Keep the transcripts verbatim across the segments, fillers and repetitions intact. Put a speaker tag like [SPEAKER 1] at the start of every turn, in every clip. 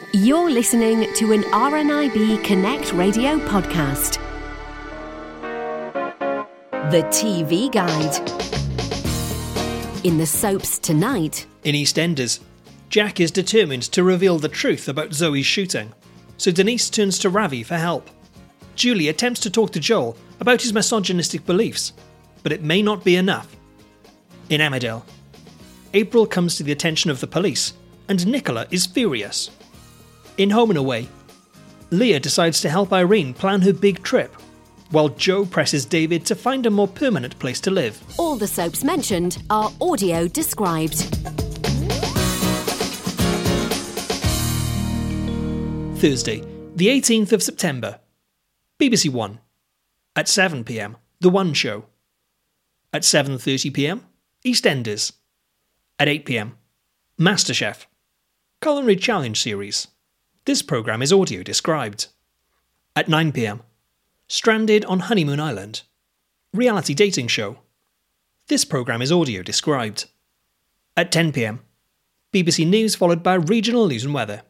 [SPEAKER 1] You're listening to an R N I B Connect radio podcast. The T V Guide. In the soaps tonight.
[SPEAKER 2] In EastEnders, Jack is determined to reveal the truth about Zoe's shooting, so Denise turns to Ravi for help. Julie attempts to talk to Joel about his misogynistic beliefs, but it may not be enough. In Emmerdale, April comes to the attention of the police, and Nicola is furious. In Home and Away, Leah decides to help Irene plan her big trip, while Joe presses David to find a more permanent place to live.
[SPEAKER 1] All the soaps mentioned are audio described.
[SPEAKER 2] Thursday, the eighteenth of September. B B C One. At seven p m, The One Show. At seven thirty p m, EastEnders. At eight p m, MasterChef. Culinary Challenge Series. This programme is audio described. At nine p m, Stranded on Honeymoon Island. Reality dating show. This programme is audio described. At ten p m, B B C News followed by regional news and weather.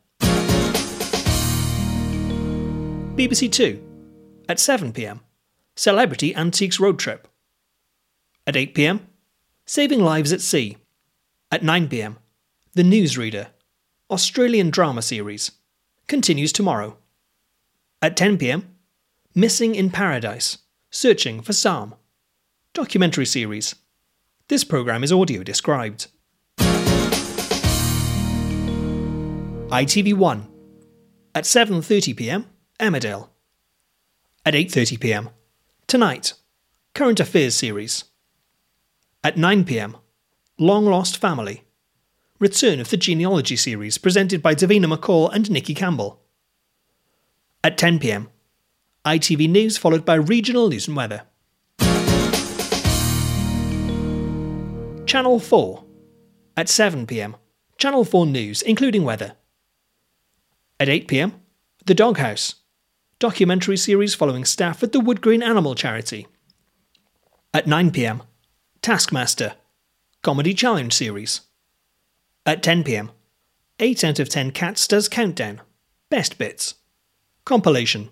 [SPEAKER 2] B B C Two. At seven p m, Celebrity Antiques Road Trip. At eight p m, Saving Lives at Sea. At nine p m, The Newsreader, Australian drama series, continues tomorrow. At ten p m, Missing in Paradise, Searching for Sam, documentary series. This programme is audio described. I T V One. At seven thirty p m, Emmerdale. At eight thirty p m, Tonight, Current Affairs series. At nine p m, Long Lost Family, return of the genealogy series presented by Davina McCall and Nikki Campbell. At ten p m, I T V News followed by regional news and weather. Channel four. At seven p m, Channel four News, including weather. At eight p m, The Doghouse, documentary series following staff at the Wood Green Animal Charity. At nine p m, Taskmaster, comedy challenge series. At ten p m, eight out of ten Cats Does Countdown, best bits, compilation.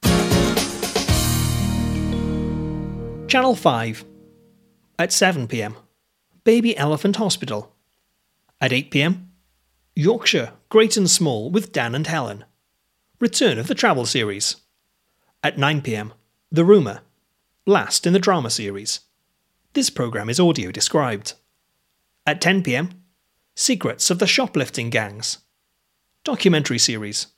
[SPEAKER 2] Channel five. At seven p m, Baby Elephant Hospital. At eight p m, Yorkshire, Great and Small with Dan and Helen, return of the travel series. At nine p m, The Rumour, last in the drama series. This programme is audio described. At ten p m, Secrets of the Shoplifting Gangs, documentary series.